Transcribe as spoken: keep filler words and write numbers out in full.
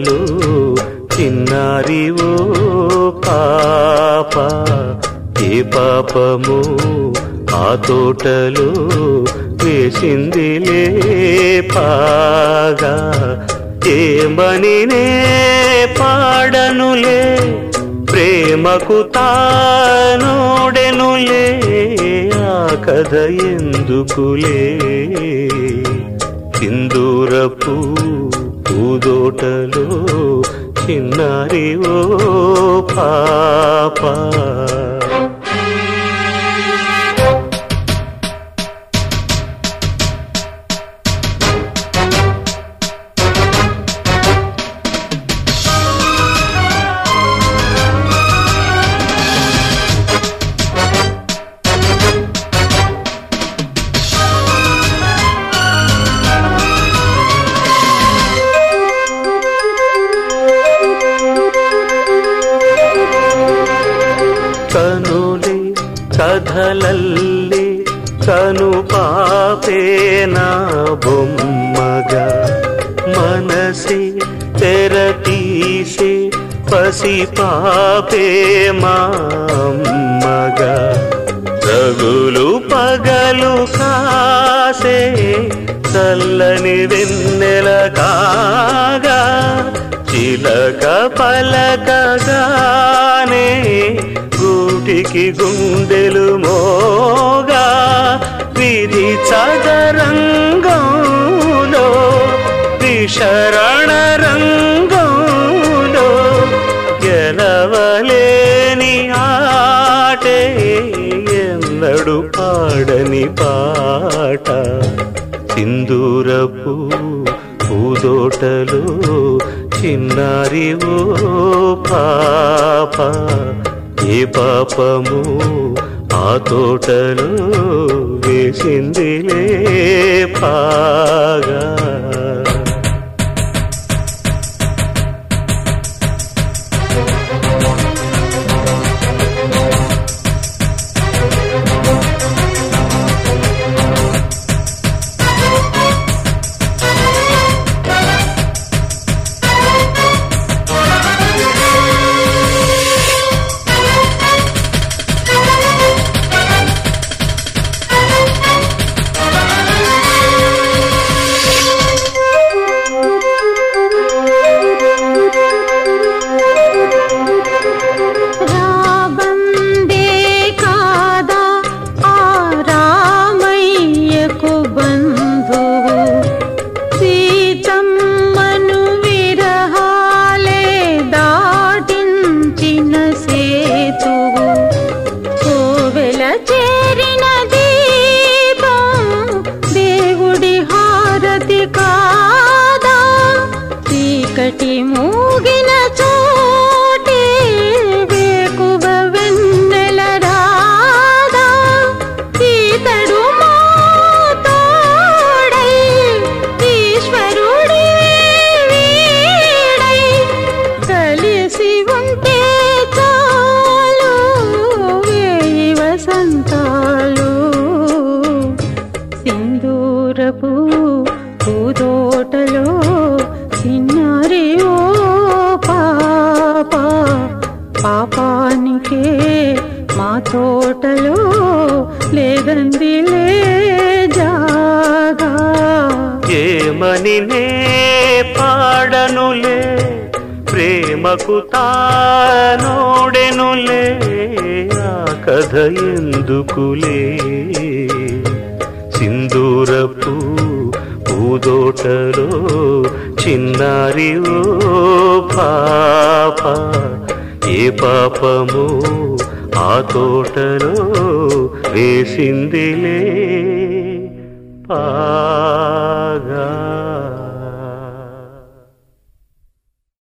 తోటలో చిన్నారి ఓ పాప ఏ పాపము ఆ తోటలో వేసిందిలే పాగా ఏమనినే పాడనులే ప్రేమకు తానోడెనులే ఆ కథ ఎందుకులే సింధూరపు పూదోటలో చిన్నారి ఓ పాప కనులే కథలల్లి కను పాపేనా బొమ్మగా మనసి తెరతీసి పసి పాపే మామ్మగా రగులు పగలు కాసే చల్లని వెన్నెల కాగా చిలక పలకగానే గూటికి గుండెలు మోగా విధి చదరంగంలో విశరణ రంగంలో గెలవలేని ఆటే ఎన్నడు పాడని పాట సింధూరపు పూదోటలో చిన్నారి ఓ పాప ఏ పాపము ఆ తోటలో వేసిందిలే పాగా చీకటి మూగిన చోటే వేకువ వెన్నెల రాదా ఈతడు మా తోడై ఈశ్వరుడి వీడై కలిసి ఉంటే చాలు వేయి వసంతాలు సింధూరపు పూదోటలో చిన్నారి ఓ పాప పాపానికే మా తోటలో లేదందిలే జాగా ఏమనినే పాడనులే ప్రేమకు తానోడెనులే ఆ కథ ఎందుకులే సింధూరపు పూదోటలో చిన్నారి ఓ పాప ఏ పాపము ఆ తోటలో వేసిందిలే పా